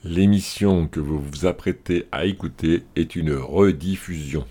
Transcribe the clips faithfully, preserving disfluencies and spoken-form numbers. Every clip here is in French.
L'émission que vous vous apprêtez à écouter est une rediffusion.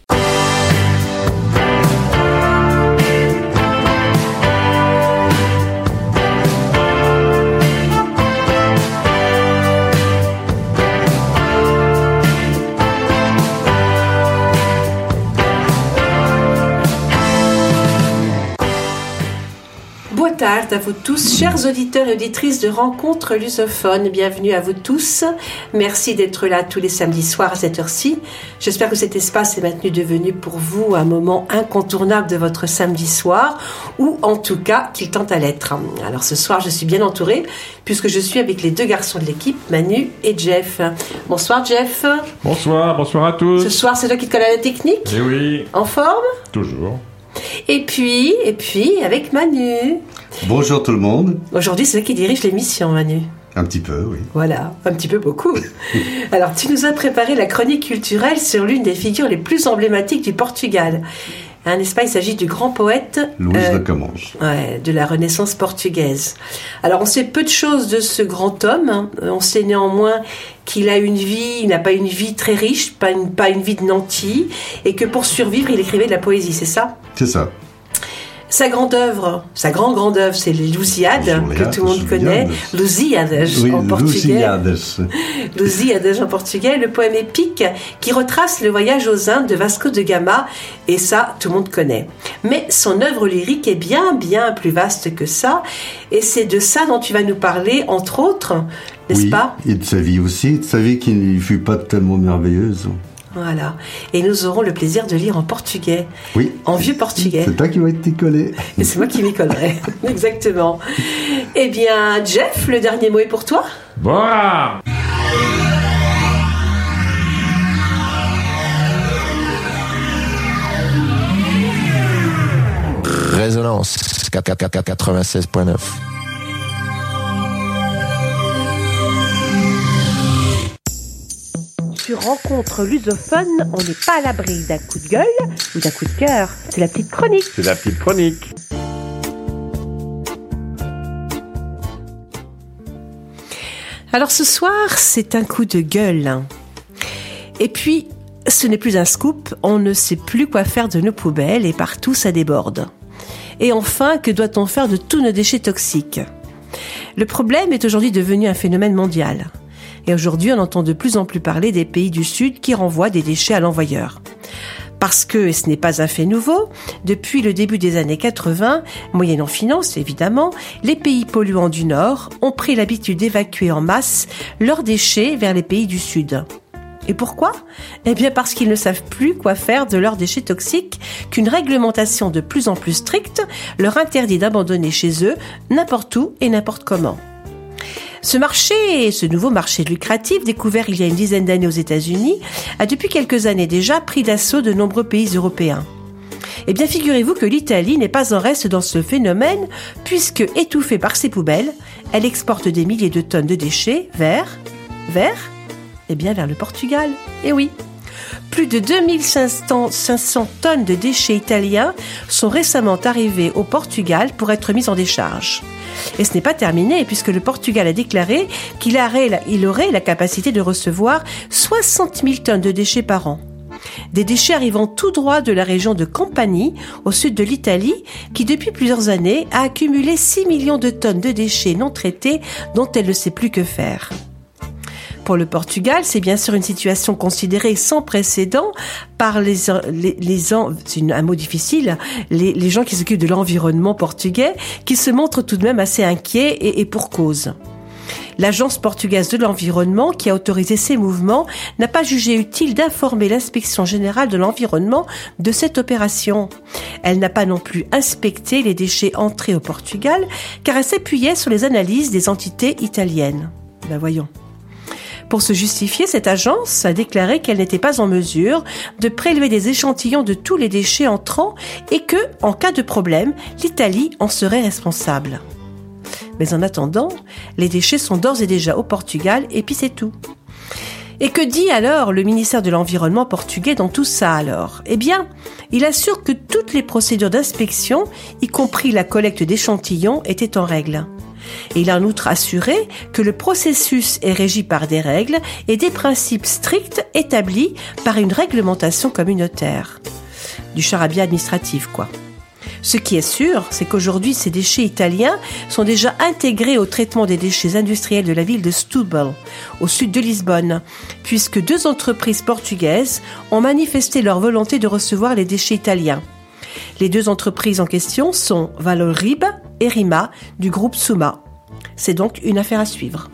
Bonjour à vous tous, chers auditeurs et auditrices de Rencontres lusophones. Bienvenue à vous tous. Merci d'être là tous les samedis soirs à cette heure-ci. J'espère que cet espace est maintenant devenu pour vous un moment incontournable de votre samedi soir, ou en tout cas qu'il tente à l'être. Alors ce soir, je suis bien entourée puisque je suis avec les deux garçons de l'équipe, Manu et Jeff. Bonsoir Jeff. Bonsoir, bonsoir à tous. Ce soir, c'est toi qui te connais la technique ? Eh oui. En forme ? Toujours. Et puis, et puis, avec Manu. Bonjour tout le monde. Aujourd'hui, c'est toi qui dirige l'émission, Manu. Un petit peu, oui. Voilà, un petit peu beaucoup. Alors, tu nous as préparé la chronique culturelle sur l'une des figures les plus emblématiques du Portugal. Hein, n'est-ce pas ? Il s'agit du grand poète Luís euh, de Camões. Ouais, de la Renaissance portugaise. Alors, on sait peu de choses de ce grand homme. Hein. On sait néanmoins qu'il a une vie, il n'a pas une vie très riche, pas une, pas une vie de nanti, et que pour survivre, il écrivait de la poésie, c'est ça ? C'est ça. Sa grande œuvre, sa grande grande œuvre, c'est les Lusíadas, que tout le monde connaît. Lusíadas oui, en portugais. Lusíadas. Lusíadas en portugais, le poème épique qui retrace le voyage aux Indes de Vasco de Gama, et ça, tout le monde connaît. Mais son œuvre lyrique est bien, bien plus vaste que ça, et c'est de ça dont tu vas nous parler, entre autres, n'est-ce oui, pas ? Et de sa vie aussi, de sa vie qui ne fut pas tellement merveilleuse. Voilà. Et nous aurons le plaisir de lire en portugais. Oui. En vieux portugais. C'est toi qui vas t'y coller. Et c'est moi qui m'y collerai. Exactement. Eh bien, Jeff, le dernier mot est pour toi ? Voilà. Résonance quatre-vingt-seize point neuf. Sur Rencontres lusophones, on n'est pas à l'abri d'un coup de gueule ou d'un coup de cœur. C'est la petite chronique. C'est la petite chronique. Alors ce soir, c'est un coup de gueule. Et puis, ce n'est plus un scoop, on ne sait plus quoi faire de nos poubelles et partout ça déborde. Et enfin, que doit-on faire de tous nos déchets toxiques ? Le problème est aujourd'hui devenu un phénomène mondial. Et aujourd'hui, on entend de plus en plus parler des pays du Sud qui renvoient des déchets à l'envoyeur. Parce que, et ce n'est pas un fait nouveau, depuis le début des années quatre-vingts, moyennant finance évidemment, les pays polluants du Nord ont pris l'habitude d'évacuer en masse leurs déchets vers les pays du Sud. Et pourquoi ? Eh bien parce qu'ils ne savent plus quoi faire de leurs déchets toxiques, qu'une réglementation de plus en plus stricte leur interdit d'abandonner chez eux n'importe où et n'importe comment. Ce marché, ce nouveau marché lucratif, découvert il y a une dizaine d'années aux États-Unis, a depuis quelques années déjà pris d'assaut de nombreux pays européens. Eh bien, figurez-vous que l'Italie n'est pas en reste dans ce phénomène, puisque, étouffée par ses poubelles, elle exporte des milliers de tonnes de déchets vers... vers... eh bien, vers le Portugal. Eh oui. Plus de deux mille cinq cents tonnes de déchets italiens sont récemment arrivés au Portugal pour être mis en décharge. Et ce n'est pas terminé, puisque le Portugal a déclaré qu'il aurait, il aurait la capacité de recevoir soixante mille tonnes de déchets par an. Des déchets arrivant tout droit de la région de Campanie, au sud de l'Italie, qui depuis plusieurs années a accumulé six millions de tonnes de déchets non traités dont elle ne sait plus que faire. Pour le Portugal, c'est bien sûr une situation considérée sans précédent par les, les, les c'est une, un mot difficile, les, les gens qui s'occupent de l'environnement portugais, qui se montrent tout de même assez inquiets et, et pour cause. L'Agence portugaise de l'environnement, qui a autorisé ces mouvements, n'a pas jugé utile d'informer l'Inspection générale de l'environnement de cette opération. Elle n'a pas non plus inspecté les déchets entrés au Portugal, car elle s'appuyait sur les analyses des entités italiennes. Ben voyons. Pour se justifier, cette agence a déclaré qu'elle n'était pas en mesure de prélever des échantillons de tous les déchets entrants et que, en cas de problème, l'Italie en serait responsable. Mais en attendant, les déchets sont d'ores et déjà au Portugal et puis c'est tout. Et que dit alors le ministère de l'Environnement portugais dans tout ça alors ? Eh bien, il assure que toutes les procédures d'inspection, y compris la collecte d'échantillons, étaient en règle. Et il a en outre assuré que le processus est régi par des règles et des principes stricts établis par une réglementation communautaire. Du charabia administratif, quoi. Ce qui est sûr, c'est qu'aujourd'hui, ces déchets italiens sont déjà intégrés au traitement des déchets industriels de la ville de Setúbal, au sud de Lisbonne, puisque deux entreprises portugaises ont manifesté leur volonté de recevoir les déchets italiens. Les deux entreprises en question sont Valorib et Rima du groupe Suma. C'est donc une affaire à suivre.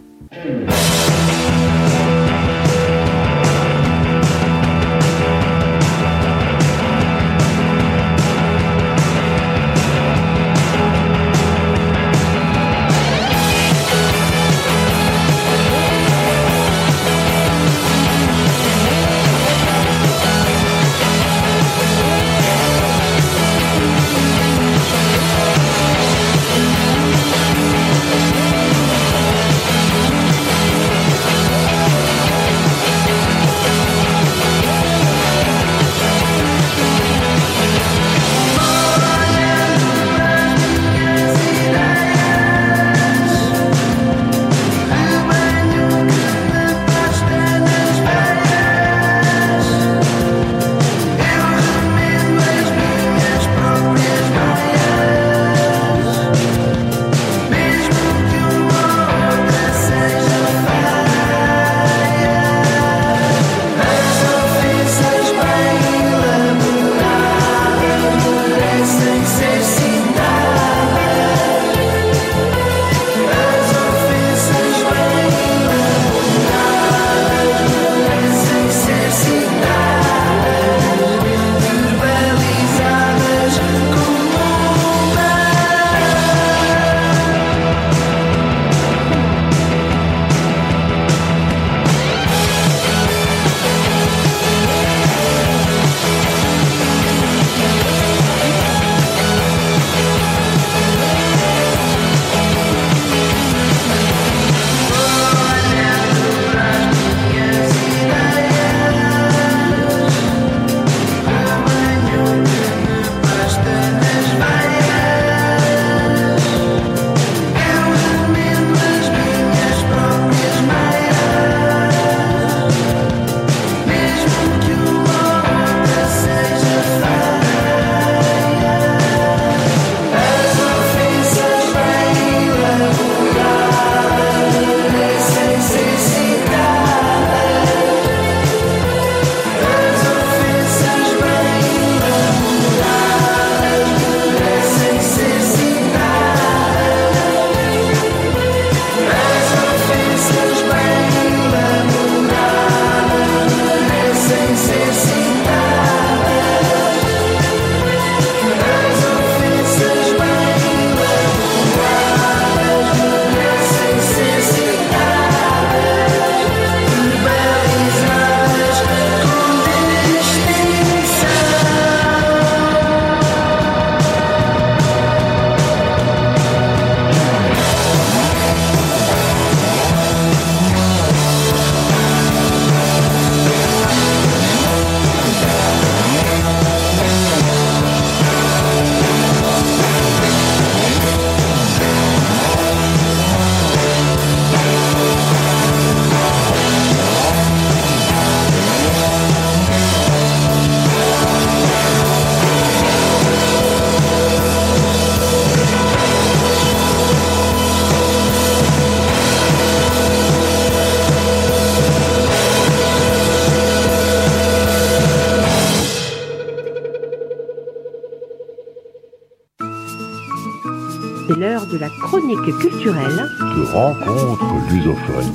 C'est l'heure de la chronique culturelle de rencontres lusophones.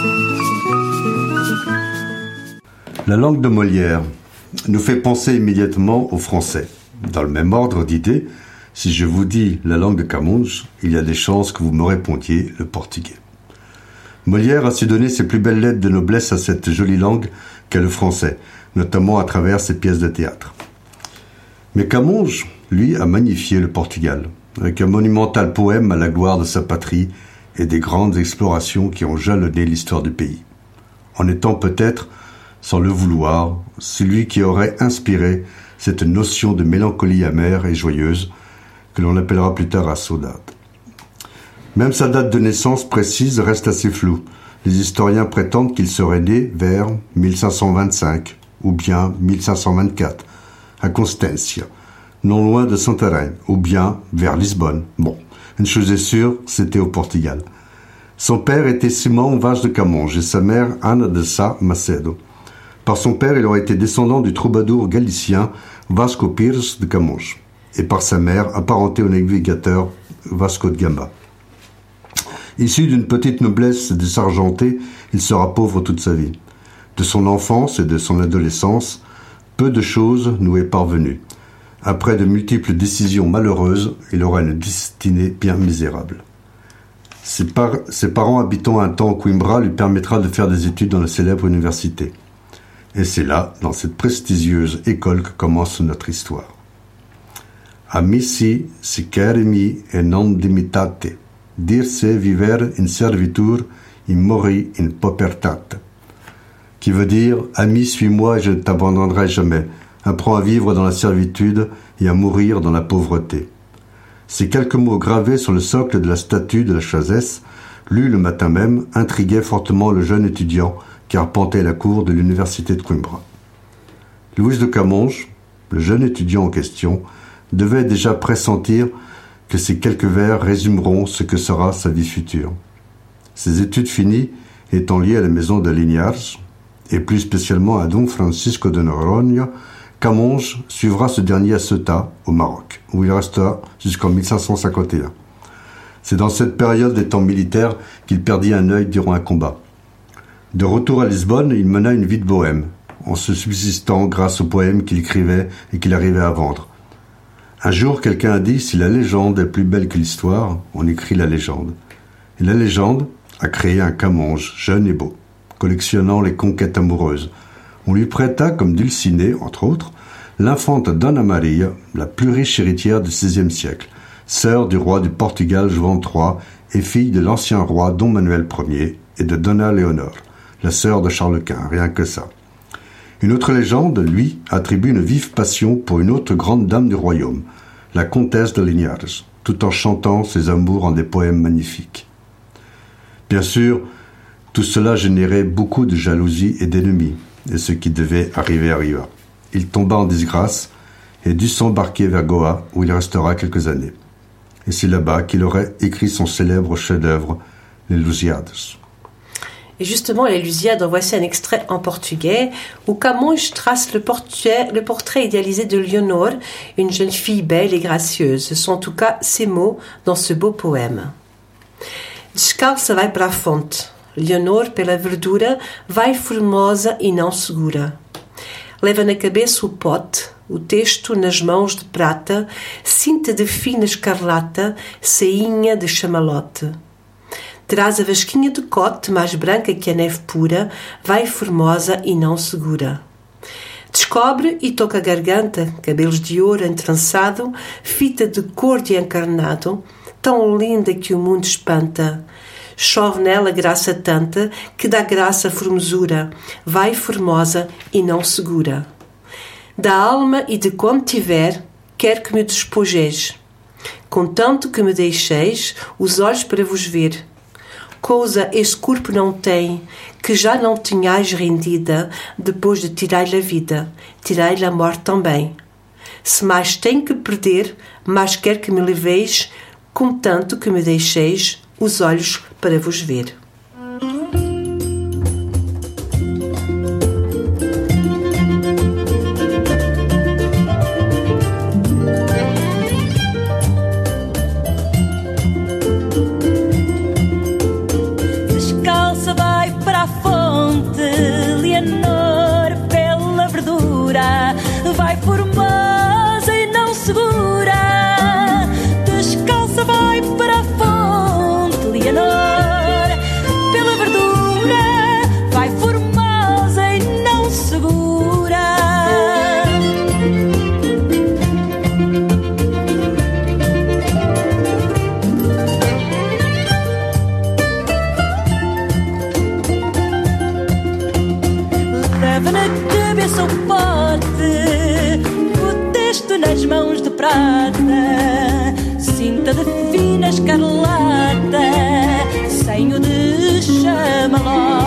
La langue de Molière nous fait penser immédiatement au français. Dans le même ordre d'idées, si je vous dis la langue de Camões, il y a des chances que vous me répondiez le portugais. Molière a su donner ses plus belles lettres de noblesse à cette jolie langue qu'est le français, notamment à travers ses pièces de théâtre. Mais Camões, lui, a magnifié le Portugal, avec un monumental poème à la gloire de sa patrie et des grandes explorations qui ont jalonné l'histoire du pays, en étant peut-être, sans le vouloir, celui qui aurait inspiré cette notion de mélancolie amère et joyeuse que l'on appellera plus tard à saudade. Même sa date de naissance précise reste assez floue. Les historiens prétendent qu'il serait né vers mille cinq cent vingt-cinq ou bien mille cinq cent vingt-quatre, à Constância, non loin de Santarém, ou bien vers Lisbonne. Bon, une chose est sûre, c'était au Portugal. Son père était Simão Vaz de Camões et sa mère Ana de Sá Macedo. Par son père, il aurait été descendant du troubadour galicien Vasco Pires de Camões et par sa mère, apparenté au navigateur Vasco de Gama. Issu d'une petite noblesse désargentée, il sera pauvre toute sa vie. De son enfance et de son adolescence, peu de choses nous est parvenu. Après de multiples décisions malheureuses, il aura une destinée bien misérable. Ses, par- ses parents habitant un temps à Coimbra lui permettra de faire des études dans la célèbre université. Et c'est là, dans cette prestigieuse école, que commence notre histoire. Amici sicerimi e non dimitate, dirse viver in servitur, in mori in paupertate. Qui veut dire « Ami, suis-moi et je ne t'abandonnerai jamais. Apprends à vivre dans la servitude et à mourir dans la pauvreté. » Ces quelques mots gravés sur le socle de la statue de la Chazès, lus le matin même, intriguaient fortement le jeune étudiant qui arpentait la cour de l'université de Coimbra. Luís de Camões, le jeune étudiant en question, devait déjà pressentir que ces quelques vers résumeront ce que sera sa vie future. Ses études finies, étant liées à la maison de Liniers, et plus spécialement à Dom Francisco de Noronha, Camões suivra ce dernier à Ceuta, au Maroc, où il restera jusqu'en mille cinq cent cinquante et un. C'est dans cette période des temps militaires qu'il perdit un œil durant un combat. De retour à Lisbonne, il mena une vie de bohème, en se subsistant grâce aux poèmes qu'il écrivait et qu'il arrivait à vendre. Un jour, quelqu'un a dit « Si la légende est plus belle que l'histoire, on écrit la légende ». Et la légende a créé un Camões jeune et beau, collectionnant les conquêtes amoureuses. On lui prêta comme Dulcinée, entre autres, l'infante Dona Maria, la plus riche héritière du seizième siècle, sœur du roi du Portugal João trois et fille de l'ancien roi Dom Manuel Ier et de Dona Leonor, la sœur de Charles Quint, rien que ça. Une autre légende, lui, attribue une vive passion pour une autre grande dame du royaume, la comtesse de Liniers, tout en chantant ses amours en des poèmes magnifiques. Bien sûr, tout cela générait beaucoup de jalousie et d'ennemis, et ce qui devait arriver arriva. Il tomba en disgrâce et dut s'embarquer vers Goa, où il restera quelques années. Et c'est là-bas qu'il aurait écrit son célèbre chef-d'œuvre, Les Lusíadas. Et justement, les Lusíadas, en voici un extrait en portugais, où Camões trace le portrait, le portrait idéalisé de Leonor, une jeune fille belle et gracieuse. Ce sont en tout cas ces mots dans ce beau poème. Descalça vai para a fonte. Leonor, pela verdura, vai formosa e não segura. Leva na cabeça o pote, o texto nas mãos de prata, cinta de fina escarlata, sainha de chamalote. Traz a vasquinha de cote, mais branca que a neve pura, vai formosa e não segura. Descobre e toca a garganta, cabelos de ouro entrançado, fita de cor de encarnado, tão linda que o mundo espanta. Chove nela graça tanta, que dá graça a formosura, vai formosa e não segura. Da alma e de quando tiver, quer que me despojeis, contanto que me deixeis os olhos para vos ver. Coisa este corpo não tem, que já não tenhais rendida, depois de tirar-lhe a vida, tirei-lhe a morte também. Se mais tenho que perder, mais quer que me leveis, contanto que me deixeis os olhos para vos ver. Descalça vai para a fonte, Leonor pela verdura, vai formosa e não segura. Descalça vai para a fonte, Leonor, pela verdura, vai formosa e não segura. Leva na cabeça o pote, o texto nas mãos de prata, cinta de fina escarlata, senho de chamalote,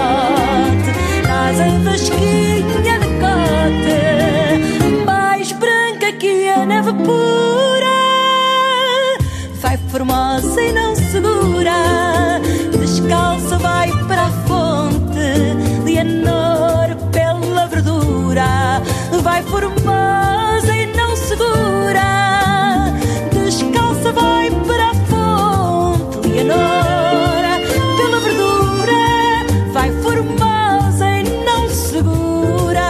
asa da esquinha de cote, mais branca que a neve pura, vai formosa e não segura, descalça vai para a fonte, Leonor pela verdura, vai formosa e não segura, descalça vai para a fonte, Leonor pela verdura, vai formosa e não segura.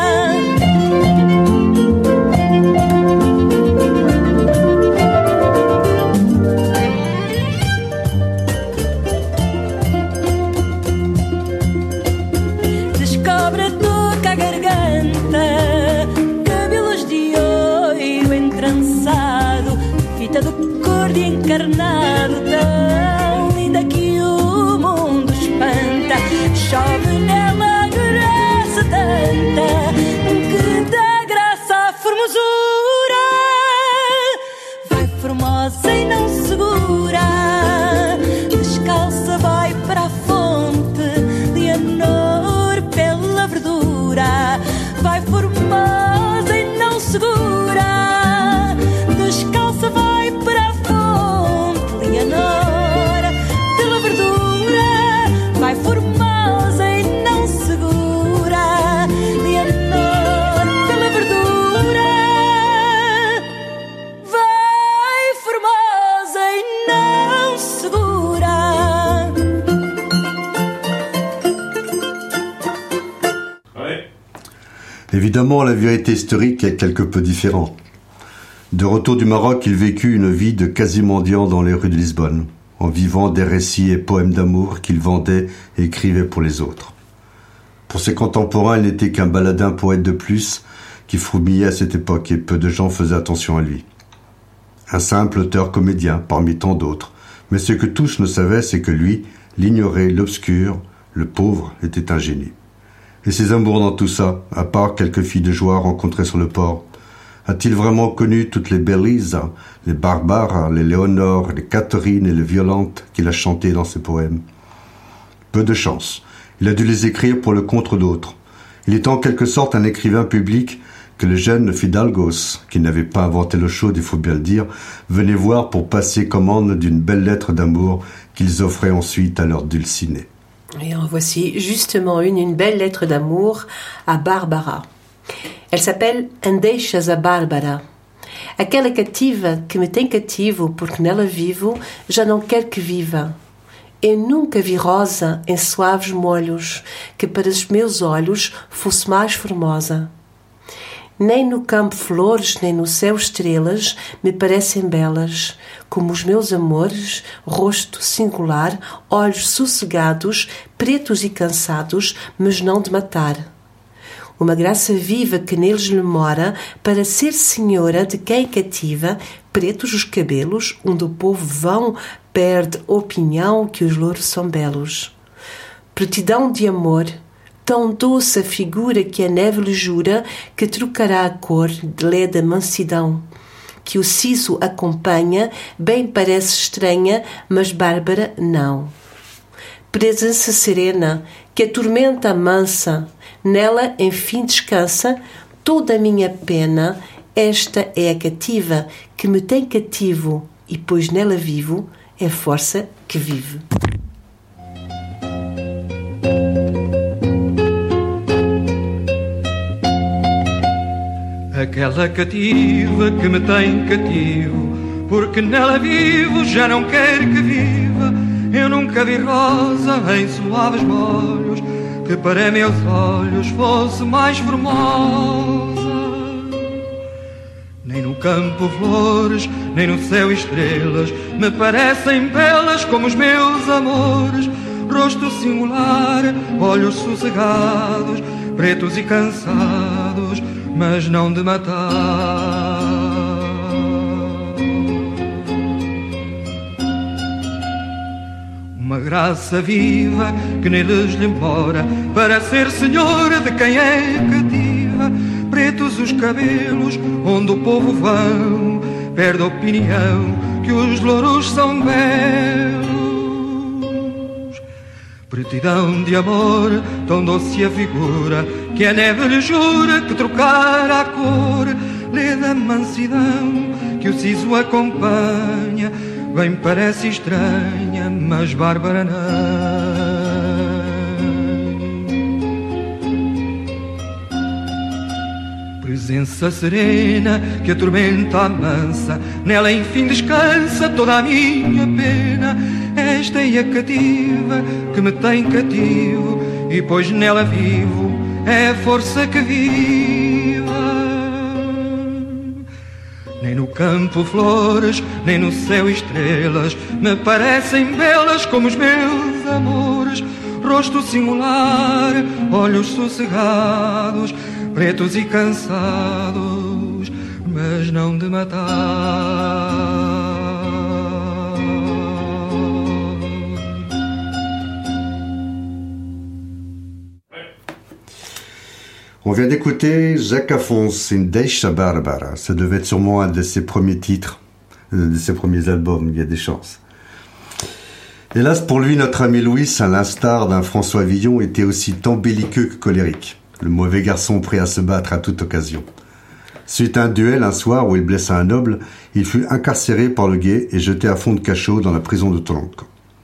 Descobre a toca, a garganta, cabelos de ouro entrançado, fita de cor de encarnado, tão linda que o mundo espanta. Chove nela a graça tanta, que dá graça à formosura, vai formosa e não segura, descalça vai para a fonte, Leonor pela verdura, vai formosa e não segura, descalça vai para a fonte, Leonor pela verdura, vai formosa e não segura, Leonor pela verdura, vai formosa e não segura. Évidemment, la vérité historique est quelque peu différente. De retour du Maroc, il vécut une vie de quasi-mendiant dans les rues de Lisbonne, en vivant des récits et poèmes d'amour qu'il vendait et écrivait pour les autres. Pour ses contemporains, il n'était qu'un baladin poète de plus qui fourmillait à cette époque et peu de gens faisaient attention à lui. Un simple auteur-comédien parmi tant d'autres, mais ce que tous ne savaient, c'est que lui, l'ignoré, l'obscur, le pauvre, était un génie. Et ses amours dans tout ça, à part quelques filles de joie rencontrées sur le port, a-t-il vraiment connu toutes les Belises, les Barbares, les Léonore, les Catherine et les Violante qu'il a chantées dans ses poèmes? Peu de chance. Il a dû les écrire pour le compte d'autres. Il est en quelque sorte un écrivain public que les jeunes fidalgos, qui n'avaient pas inventé l'eau chaude, il faut bien le dire, venaient voir pour passer commande d'une belle lettre d'amour qu'ils offraient ensuite à leur dulcinée. Et en voici justement une, une belle lettre d'amour à Bárbara. Elle s'appelle Andeixas a Bárbara. Aquela cativa que me tem cativo, porque nela vivo, já não quer que viva. Eu nunca vi rosa em suaves molhos, que para os meus olhos fosse mais formosa. Nem no campo flores, nem no céu estrelas me parecem belas, como os meus amores, rosto singular, olhos sossegados, pretos e cansados, mas não de matar. Uma graça viva que neles lhe mora, para ser senhora de quem cativa, pretos os cabelos, onde o povo vão, perde opinião que os louros são belos. Pretidão de amor, tão doce a figura que a neve lhe jura que trocará a cor de leda mansidão. Que o siso acompanha, bem parece estranha, mas Bárbara não. Presença serena, que a tormenta mansa, nela enfim descansa toda a minha pena. Esta é a cativa que me tem cativo, e pois nela vivo, é força que vive. Aquela cativa que me tem cativo, porque nela vivo, já não quero que viva. Eu nunca vi rosa em suaves molhos, que para meus olhos fosse mais formosa. Nem no campo flores, nem no céu estrelas me parecem belas como os meus amores. Rosto singular, olhos sossegados, pretos e cansados, mas não de matar. Uma graça viva que neles lhe mora, para ser senhora de quem é cativa. Pretos os cabelos, onde o povo vão, perde a opinião que os louros são belos. Pretidão de amor, tão doce a figura, que a neve lhe jura que trocar a cor. Lê da mansidão que o siso acompanha, bem parece estranha, mas bárbara não. Presença serena que a tormenta amansa, nela enfim descansa toda a minha pena. Esta é a cativa que me tem cativo, e pois nela vivo é a força que viva. Nem no campo flores, nem no céu estrelas me parecem belas como os meus amores. Rosto singular, olhos sossegados, pretos e cansados, mas não de matar. On vient d'écouter Jacques Afonso, Deixa Bárbara. Ça devait être sûrement un de ses premiers titres, de ses premiers albums, il y a des chances. Hélas pour lui, notre ami Louis, à l'instar d'un François Villon, était aussi tant belliqueux que colérique. Le mauvais garçon prêt à se battre à toute occasion. Suite à un duel un soir où il blessa un noble, il fut incarcéré par le guet et jeté à fond de cachot dans la prison de Toronto.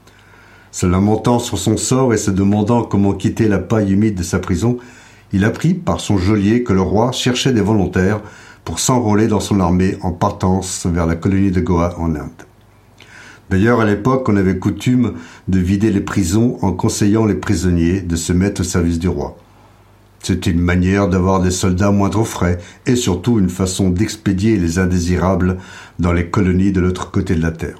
Se lamentant sur son sort et se demandant comment quitter la paille humide de sa prison, il apprit par son geôlier que le roi cherchait des volontaires pour s'enrôler dans son armée en partance vers la colonie de Goa en Inde. D'ailleurs, à l'époque, on avait coutume de vider les prisons en conseillant les prisonniers de se mettre au service du roi. C'était une manière d'avoir des soldats moindre frais et surtout une façon d'expédier les indésirables dans les colonies de l'autre côté de la terre.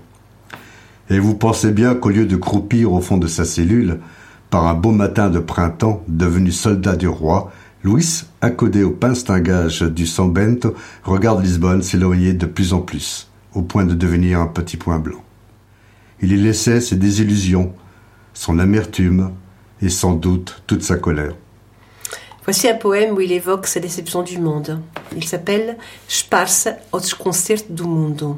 Et vous pensez bien qu'au lieu de croupir au fond de sa cellule, par un beau matin de printemps, devenu soldat du roi, Louis, accoudé au pinstingage du São Bento, regarde Lisbonne s'éloigner de plus en plus, au point de devenir un petit point blanc. Il y laissait ses désillusions, son amertume et sans doute toute sa colère. Voici un poème où il évoque sa déception du monde. Il s'appelle Esparsa ao desconcerto do mundo.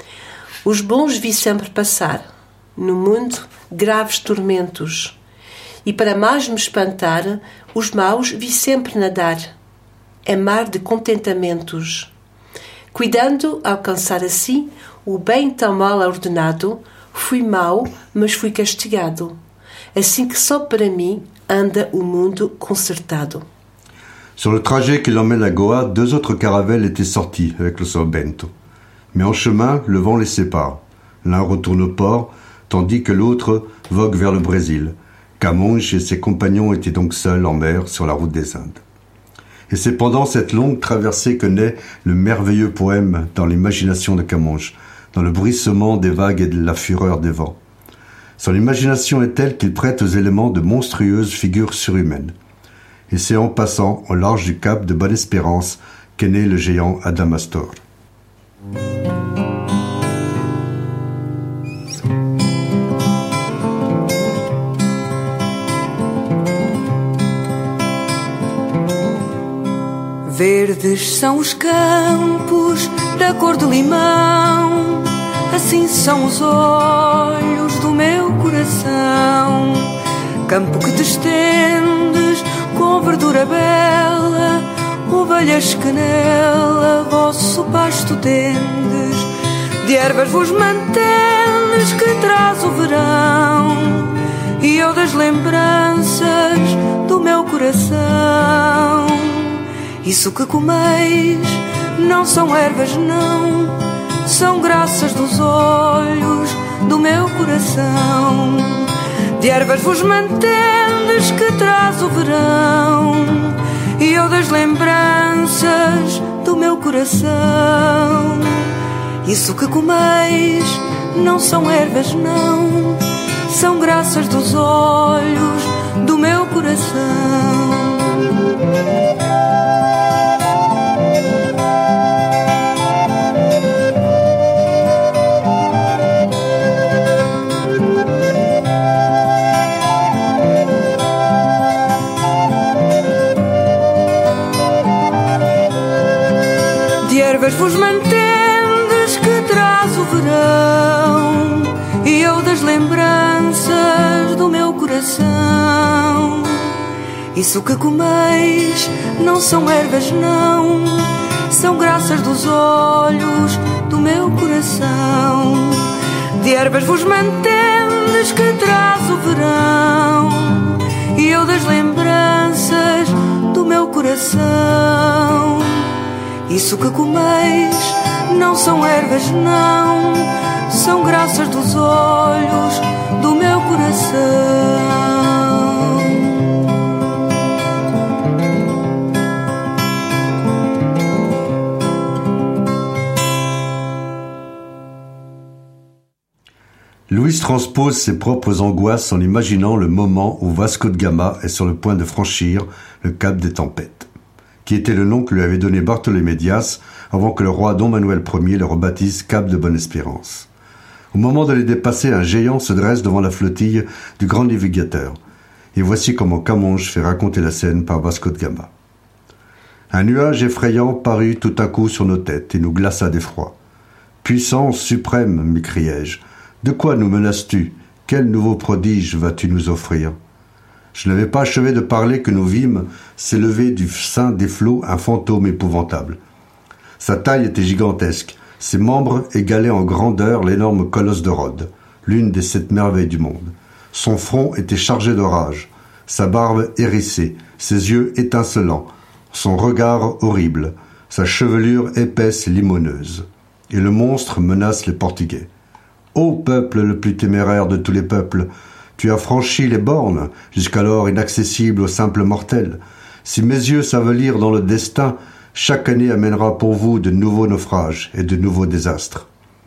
Os bons vi sempre passar, no mundo graves tormentos, e para mais me espantar, os maus vi sempre nadar. É mar de contentamentos. Cuidando alcançar assim o bem tão mal ordenado, fui mau, mas fui castigado. Assim que só para mim anda o mundo concertado. Sur le trajet qui l'emmène à Goa, deux autres caravelles étaient sorties avec le São Bento. Mais en chemin, le vent les sépare. L'un retourne au port, tandis que l'autre vogue vers le Brésil. Camões et ses compagnons étaient donc seuls en mer sur la route des Indes. Et c'est pendant cette longue traversée que naît le merveilleux poème dans l'imagination de Camões, dans le bruissement des vagues et de la fureur des vents. Son imagination est telle qu'il prête aux éléments de monstrueuses figures surhumaines. Et c'est en passant au large du cap de Bonne-Espérance qu'est né le géant Adamastor. Verdes são os campos da cor de limão, assim são os olhos do meu coração. Campo que te estendes com verdura bela, ovelhas que nela vosso pasto tendes, de ervas vos mantendes que traz o verão, e eu das lembranças do meu coração. Isso que comeis não são ervas não, são graças dos olhos do meu coração. De ervas vos mantendes que traz o verão, e eu das lembranças do meu coração. Isso que comeis não são ervas não, são graças dos olhos do meu coração. Vos mantendes que traz o verão e eu das lembranças do meu coração. Isso que comeis não são ervas, não, são graças dos olhos do meu coração. De ervas vos mantendes que traz o verão e eu das lembranças do meu coração. Isso que comeis não são ervas, não, são graças dos olhos do meu coração. Louise transpose ses propres angoisses en imaginant le moment où Vasco de Gama est sur le point de franchir le cap des tempêtes, qui était le nom que lui avait donné Bartholomé Dias avant que le roi Don Manuel Ier le rebaptise Cap de Bonne-Espérance. Au moment de les dépasser, un géant se dresse devant la flottille du grand navigateur. Et voici comment Camonge fait raconter la scène par Vasco de Gama. Un nuage effrayant parut tout à coup sur nos têtes et nous glaça d'effroi. « Puissance suprême, m'écriai-je, de quoi nous menaces-tu? Quel nouveau prodige vas-tu nous offrir ?» Je n'avais pas achevé de parler que nous vîmes s'élever du sein des flots un fantôme épouvantable. Sa taille était gigantesque, ses membres égalaient en grandeur l'énorme colosse de Rhodes, l'une des sept merveilles du monde. Son front était chargé d'orage, sa barbe hérissée, ses yeux étincelants, son regard horrible, sa chevelure épaisse et limoneuse. Et le monstre menace les Portugais. Ô peuple le plus téméraire de tous les peuples, tu as franchi les bornes, jusqu'alors inaccessibles aux simples mortels. Si mes yeux savent lire dans le destin, chaque année amènera pour vous de nouveaux naufrages et de nouveaux désastres.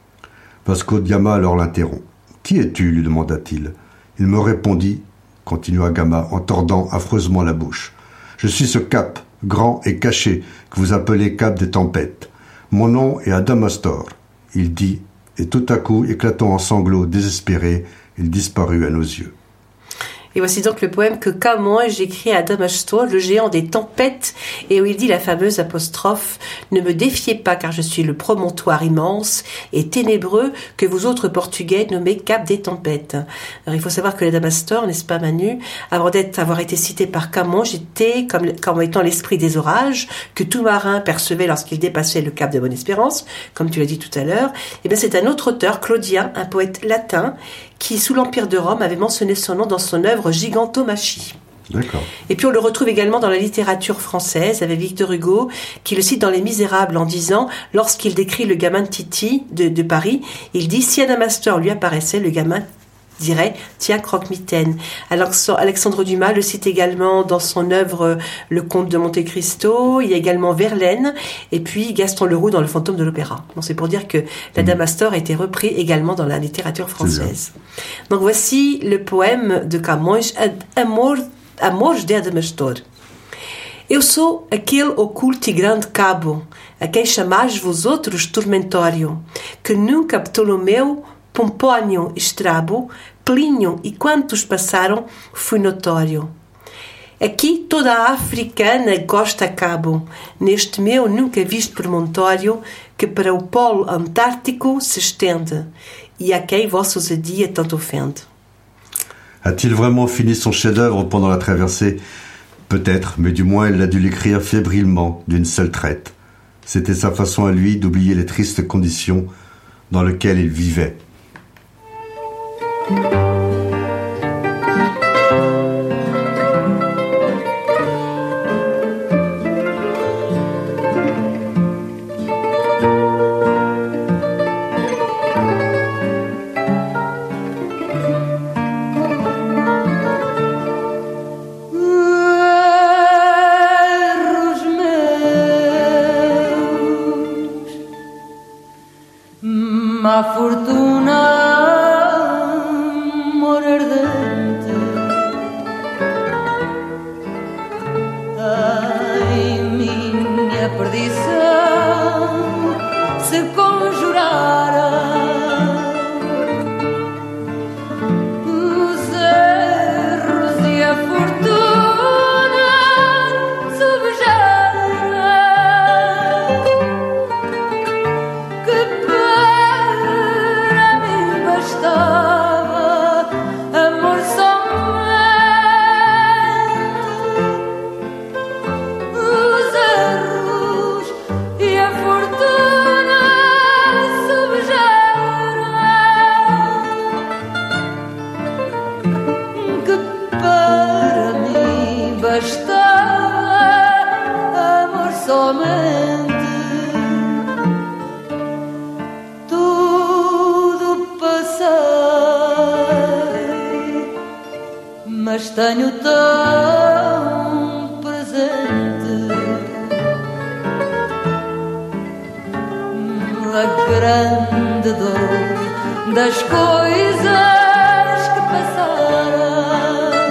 Vasco de Gama alors l'interrompt. « Qui es-tu » lui demanda-t-il. Il me répondit, continua Gama en tordant affreusement la bouche. « Je suis ce cap, grand et caché, que vous appelez cap des tempêtes. Mon nom est Adamastor. » Il dit, et tout à coup, éclatant en sanglots désespérés, il disparut à nos yeux. Et voici donc le poème que Camonge écrit à Adamastor, le géant des tempêtes, et où il dit la fameuse apostrophe « Ne me défiez pas car je suis le promontoire immense et ténébreux que vous autres Portugais nommez Cap des tempêtes. » Alors il faut savoir que l'Adamastor, n'est-ce pas Manu, avant d'être, avoir été cité par Camonge, était comme, comme étant l'esprit des orages que tout marin percevait lorsqu'il dépassait le cap de Bonne-Espérance, comme tu l'as dit tout à l'heure. Et bien c'est un autre auteur, Claudien, un poète latin, qui, sous l'Empire de Rome, avait mentionné son nom dans son œuvre Gigantomachie. D'accord. Et puis on le retrouve également dans la littérature française, avec Victor Hugo, qui le cite dans Les Misérables en disant, lorsqu'il décrit le gamin de Titi de, de Paris, il dit « Si Adamastor lui apparaissait, le gamin dirait « Tiens, croque-mitaine ». Alexandre Dumas le cite également dans son œuvre Le Comte de Monte Cristo. Il y a également Verlaine et puis Gaston Leroux dans Le Fantôme de l'Opéra. Donc c'est pour dire que l'Adamastor a été repris également dans la littérature française. Donc voici le poème de Camonge, Amor, Amor de Adamastor. Eu sou aquele oculto e grande cabo, a quem chamais vos outros tormentório, que nunca Ptolomeu, Pompónio, Estrabo, Plínio e quantos passaram, fui notório. Aqui toda a africana gosta cabo, neste meu nunca visto promontório, que para o polo antártico se estende, e a quem vossa ousadia tanto ofende. A-t-il vraiment fini son chef-d'œuvre pendant la traversée? Peut-être, mais du moins il a dû l'écrire fébrilement, d'une seule traite. C'était sa façon à lui d'oublier les tristes conditions dans lesquelles il vivait. Ma fortuna, amor ardente, ai minha perdição se conjurara os erros e a fortuna subjara que somente. Tudo passei, mas tenho tão presente a grande dor das coisas que passaram,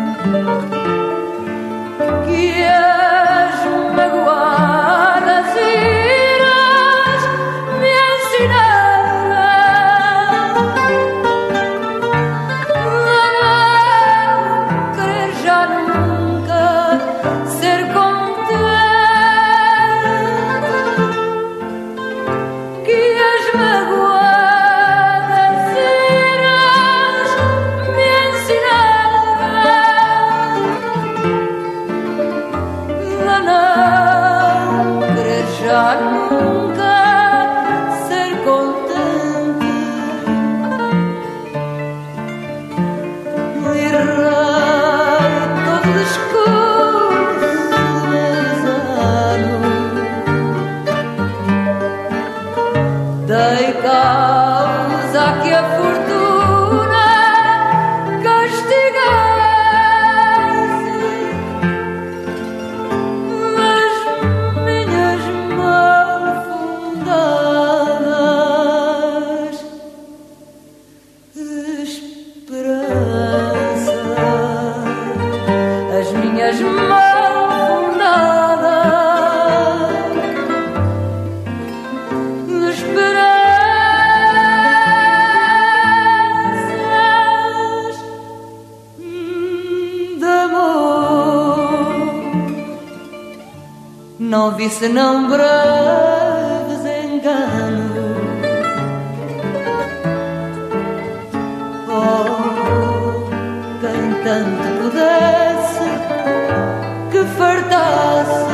que as magoadas iras me ensinaram a não querer já nunca ser contente, que as magoadas iras me ensinaram a não querer já nunca ser contente. Errar todo o discurso mesano, dei causa que a fortuna castigasse as minhas mal fundadas esperanças, as minhas mal fundadas esperanças de amor. Não vi senão breves enganos. Oh, quem tanto pudesse que fartasse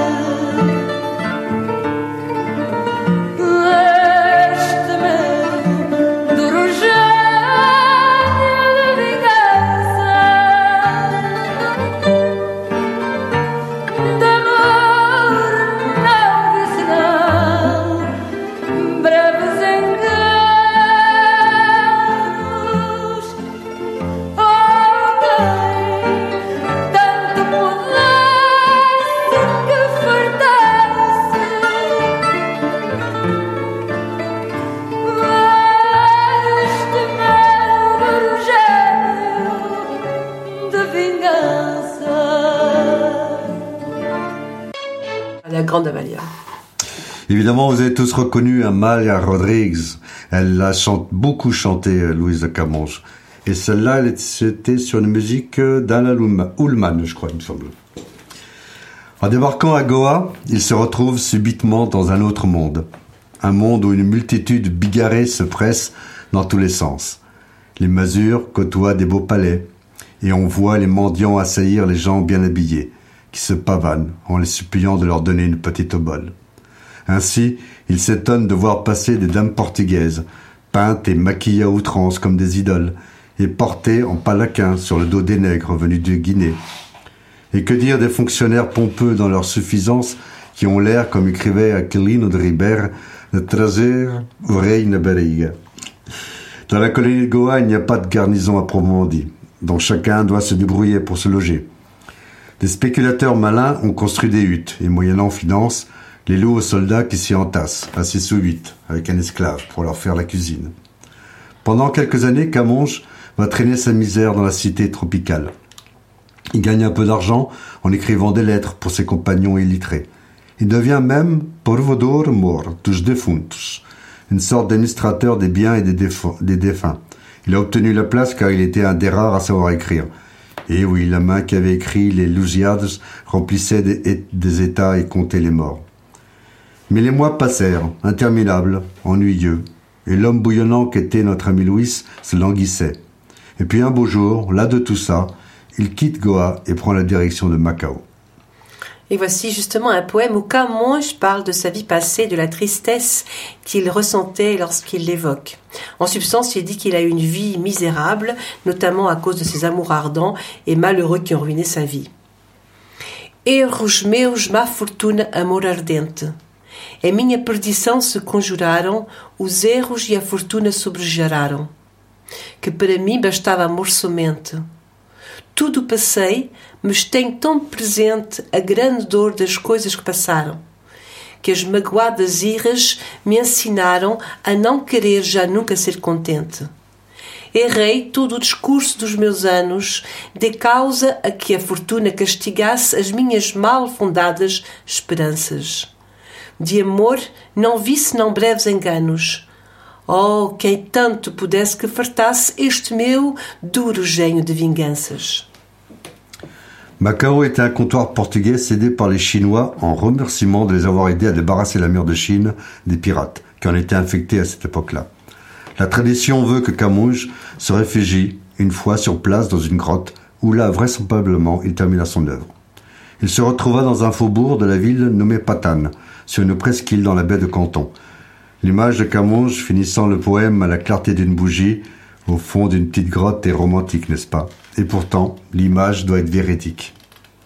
este meu duro gênio de vingança, de amor não vi senão breves enganos. Oh, quem tanto pudesse que fartasse este meu duro gênio de vingança. La grande Amalia. Évidemment, vous avez tous reconnu Amalia Rodrigues. Elle a chante, beaucoup chanté, euh, Louise de Camonge. Et celle-là, elle est- c'était sur une musique euh, d'Alain Ullma- Ullmann, je crois, il me semble. En débarquant à Goa, il se retrouve subitement dans un autre monde. Un monde où une multitude bigarrée se presse dans tous les sens. Les masures côtoient des beaux palais, et on voit les mendiants assaillir les gens bien habillés, qui se pavanent en les suppliant de leur donner une petite obole. Ainsi, il s'étonne de voir passer des dames portugaises, peintes et maquillées à outrance comme des idoles, et portées en palaquin sur le dos des nègres venus de Guinée. Et que dire des fonctionnaires pompeux dans leur suffisance, qui ont l'air, comme écrivait Aquilino de Ribera, de trazer o rei na barriga. Dans la colonie de Goa, il n'y a pas de garnison à proprement dit, dont chacun doit se débrouiller pour se loger. Des spéculateurs malins ont construit des huttes, et moyennant finance, les louent aux soldats qui s'y entassent, assis sous huit, avec un esclave pour leur faire la cuisine. Pendant quelques années, Camonge va traîner sa misère dans la cité tropicale. Il gagne un peu d'argent en écrivant des lettres pour ses compagnons illettrés. Il devient même provedor mor dos defuntos, une sorte d'administrateur des biens et des, déf- des défunts. Il a obtenu la place car il était un des rares à savoir écrire. Et oui, la main qui avait écrit les Lusíadas remplissait des, des états et comptait les morts. Mais les mois passèrent, interminables, ennuyeux, et l'homme bouillonnant qu'était notre ami Louis se languissait. Et puis un beau jour, là de tout ça, il quitte Goa et prend la direction de Macao. Et voici justement un poème où Camonge parle de sa vie passée, de la tristesse qu'il ressentait lorsqu'il l'évoque. En substance, il dit qu'il a eu une vie misérable, notamment à cause de ses amours ardents et malheureux qui ont ruiné sa vie. Erros meus, má fortuna, amor ardente. Em minha perdição se conjuraram, os erros e a fortuna sobrejararam. Que para mim bastava amor somente. Tudo passei, mas tenho tão presente a grande dor das coisas que passaram, que as magoadas irras me ensinaram a não querer já nunca ser contente. Errei todo o discurso dos meus anos, de causa a que a fortuna castigasse as minhas mal fundadas esperanças. De amor não vi senão breves enganos. Oh, quem tanto pudesse que fartasse este meu duro genho de vinganças. Macao était un comptoir portugais cédé par les Chinois en remerciement de les avoir aidés à débarrasser la mer de Chine des pirates qui en étaient infectés à cette époque-là. La tradition veut que Camões se réfugie une fois sur place dans une grotte où là, vraisemblablement, il termina son œuvre. Il se retrouva dans un faubourg de la ville nommée Patane, sur une presqu'île dans la baie de Canton. L'image de Camões finissant le poème à la clarté d'une bougie, au fond d'une petite grotte est romantique, n'est-ce pas? Et pourtant, l'image doit être véridique.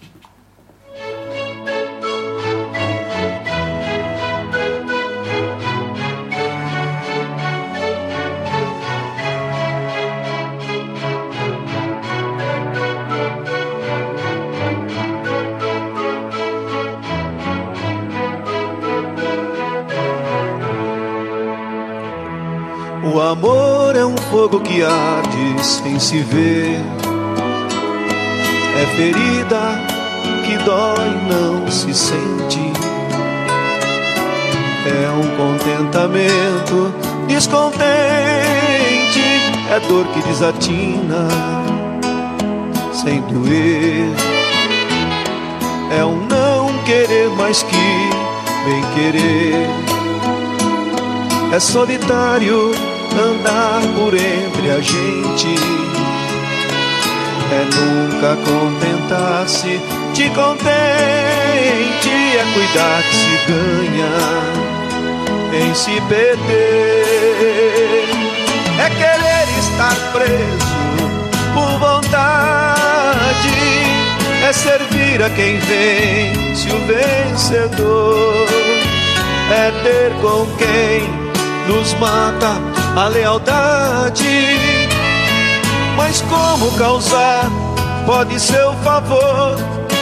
O amor é um fogo que arde sem se ver. É ferida que dói, não se sente. É um contentamento descontente. É dor que desatina sem doer. É um não querer mais que bem querer. É solitário andar por entre a gente. É nunca contentar-se de contente. É cuidar que se ganha em se perder. É querer estar preso por vontade. É servir a quem vence o vencedor. É ter com quem nos mata a lealdade. Mas como causar pode seu favor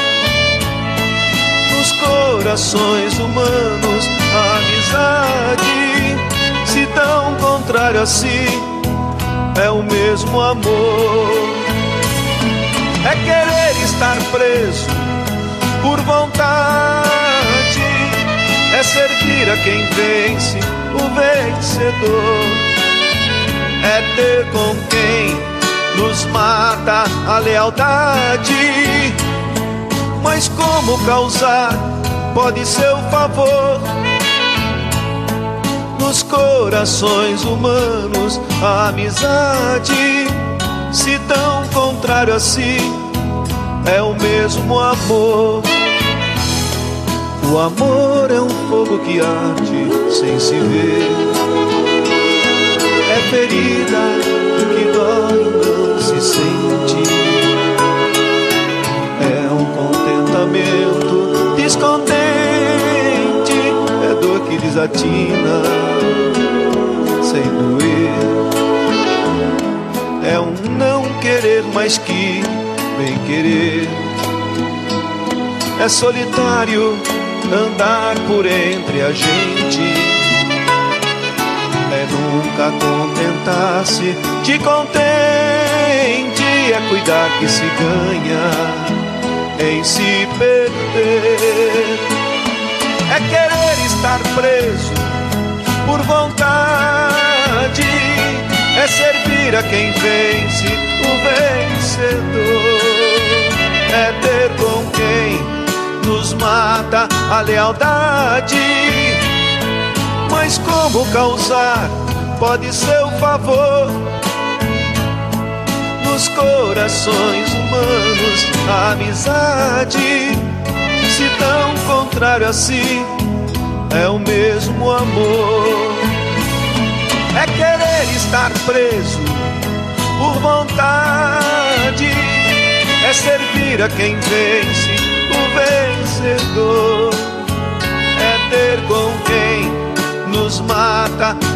nos corações humanos a amizade? Se tão contrário a si é o mesmo amor. É querer estar preso por vontade. É servir a quem vence o vencedor. É ter com quem nos mata a lealdade. Mas como causar pode seu favor nos corações humanos a amizade? Se tão contrário a si é o mesmo amor. O amor é um fogo que arde sem se ver. É ferida que dói, não se sente. É um contentamento descontente. É dor que desatina sem doer. É um não querer mais que bem querer. É solitário andar por entre a gente. É nunca contentar-se de contente. É cuidar que se ganha em se perder. É querer estar preso por vontade. É servir a quem vence o vencedor. É ter com quem nos mata a lealdade. Mas como causar pode seu favor nos corações humanos a amizade? Se tão contrário a si é o mesmo amor. É querer estar preso por vontade. É servir a quem vence o vencedor.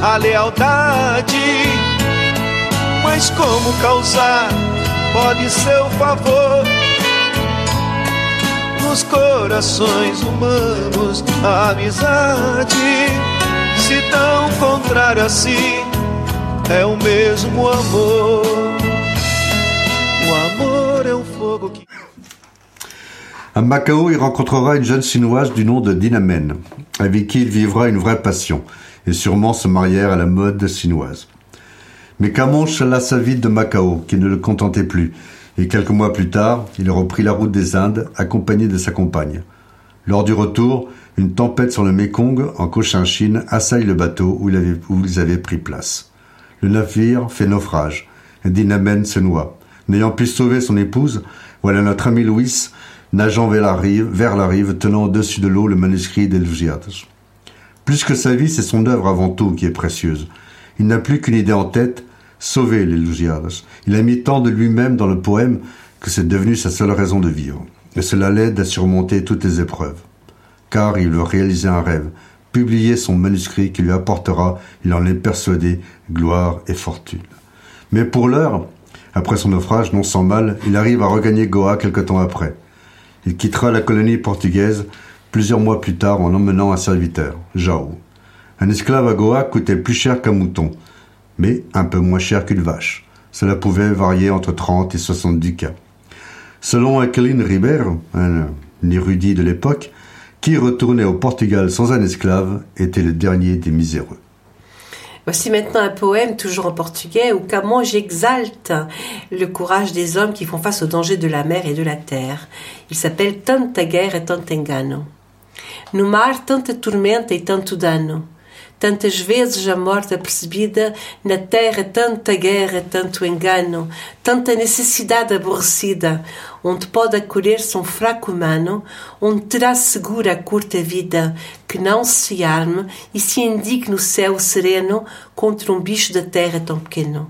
a lealdade. Mas como causar pode seu favor nos corações humanos a amizade? Se tão contrário assim é o mesmo amor. O amor é o fogo que... À Macao, il rencontrera une jeune chinoise du nom de Dinamen, avec qui il vivra une vraie passion, et sûrement se marièrent à la mode chinoise. Mais Camonche lassa vite de Macao, qui ne le contentait plus, et quelques mois plus tard, il reprit la route des Indes, accompagné de sa compagne. Lors du retour, une tempête sur le Mékong, en Cochinchine, assaille le bateau où, il avait, où ils avaient pris place. Le navire fait naufrage, et Dinamen se noie. N'ayant pu sauver son épouse, voilà notre ami Louis nageant vers la rive, vers la rive tenant au-dessus de l'eau le manuscrit des Lusíadas. Plus que sa vie, c'est son œuvre avant tout qui est précieuse. Il n'a plus qu'une idée en tête, sauver les Lusíadas. Il a mis tant de lui-même dans le poème que c'est devenu sa seule raison de vivre. Et cela l'aide à surmonter toutes les épreuves. Car il veut réaliser un rêve, publier son manuscrit qui lui apportera, il en est persuadé, gloire et fortune. Mais pour l'heure, après son naufrage, non sans mal, il arrive à regagner Goa quelque temps après. Il quittera la colonie portugaise plusieurs mois plus tard en emmenant un serviteur, Jao. Un esclave à Goa coûtait plus cher qu'un mouton, mais un peu moins cher qu'une vache. Cela pouvait varier entre trente et soixante ducats. Selon Aquilino Ribeiro, un érudit de l'époque, qui retournait au Portugal sans un esclave était le dernier des miséreux. Voici maintenant un poème, toujours en portugais, où Camões exalte le courage des hommes qui font face aux dangers de la mer et de la terre. Il s'appelle Tanta guerra e tanto engano. No mar, tanta tormenta e tanto dano. Tantas vezes a morte apercebida, na terra tanta guerra e tanto engano, tanta necessidade aborrecida, onde pode acolher-se um fraco humano, onde terá segura a curta vida, que não se arme e se indique no céu sereno contra um bicho da terra tão pequeno.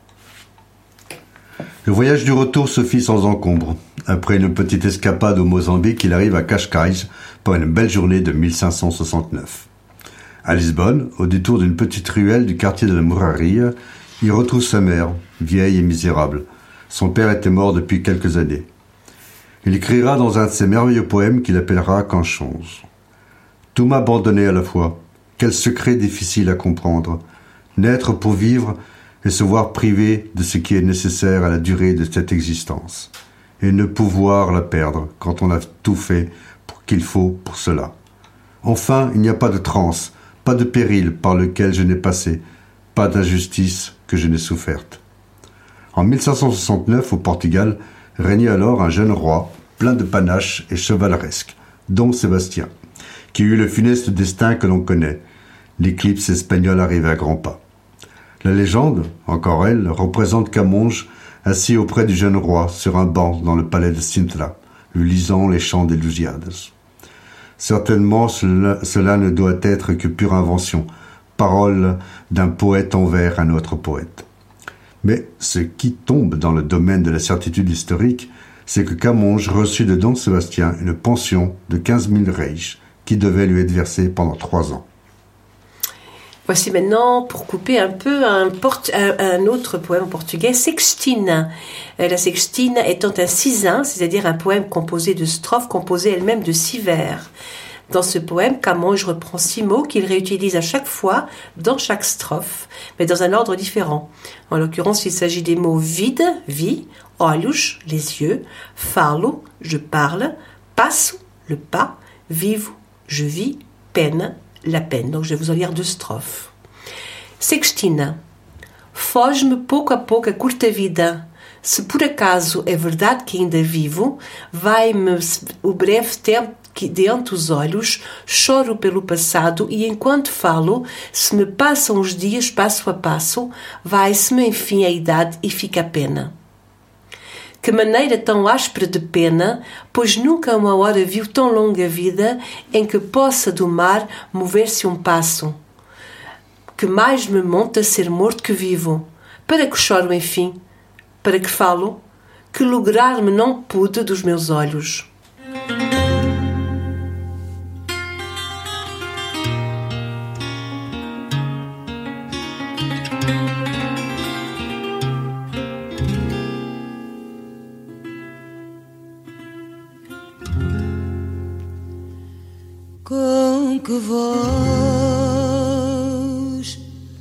Le voyage du retour se fit sans encombre. Après une petite escapade au Mozambique, il arrive à Cascais pour une belle journée de mille cinq cent soixante-neuf. À Lisbonne, au détour d'une petite ruelle du quartier de la Mouraria, il retrouve sa mère, vieille et misérable. Son père était mort depuis quelques années. Il écrira dans un de ses merveilleux poèmes qu'il appellera Canções. Tout m'abandonnait à la fois. Quel secret difficile à comprendre. Naître pour vivre et se voir privé de ce qui est nécessaire à la durée de cette existence. Et ne pouvoir la perdre quand on a tout fait pour qu'il faut pour cela. Enfin, il n'y a pas de transe, pas de péril par lequel je n'ai passé, pas d'injustice que je n'ai soufferte. En mille cinq cent soixante-neuf, au Portugal, régnait alors un jeune roi, plein de panache et chevaleresque, Dom Sébastien, qui eut le funeste destin que l'on connaît. L'éclipse espagnole arrivait à grands pas. La légende, encore elle, représente Camões assis auprès du jeune roi sur un banc dans le palais de Sintra, lui lisant les chants des Lusíadas. Certainement, cela, cela ne doit être que pure invention, parole d'un poète envers un autre poète. Mais ce qui tombe dans le domaine de la certitude historique, c'est que Camões reçut de Dom Sébastien une pension de quinze mille reis qui devait lui être versée pendant trois ans. Voici maintenant, pour couper un peu, un, porte, un, un autre poème en portugais, Sextina. Euh, la Sextina étant un sisin, c'est-à-dire un poème composé de strophes composées elles-mêmes de six vers. Dans ce poème, Camões reprend six mots qu'il réutilise à chaque fois dans chaque strophe, mais dans un ordre différent. En l'occurrence, il s'agit des mots vide, vie, olhos, les yeux, falo, je parle, passo, le pas, vivo, je vis, pena, la peine. Donc je vais vous en lire deux strophes. Sextina. Foge-me pouco a pouco a curta vida. Se por acaso é verdade que ainda vivo, vai-me o breve tempo que diante os olhos, choro pelo passado e enquanto falo, se me passam os dias passo a passo, vai-se-me enfim a idade e fica a pena. Que maneira tão áspera de pena, pois nunca uma hora viu tão longa vida em que possa do mar mover-se um passo. Que mais me monta ser morto que vivo. Para que choro enfim? Para que falo? Que lograr-me não pude dos meus olhos. Com que voz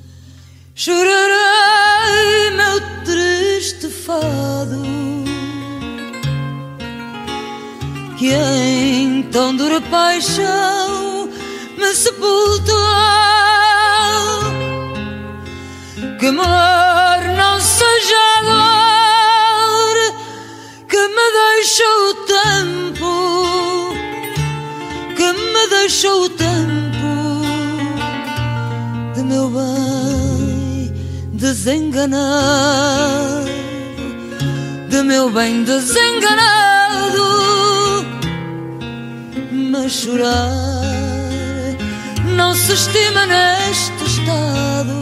chorarei meu triste fado, que em tão dura paixão me sepultou, que amor não seja agora, que me deixou o tempo, que me deixou o tempo de meu bem desenganado, de meu bem desenganado. Mas chorar não se estima neste estado,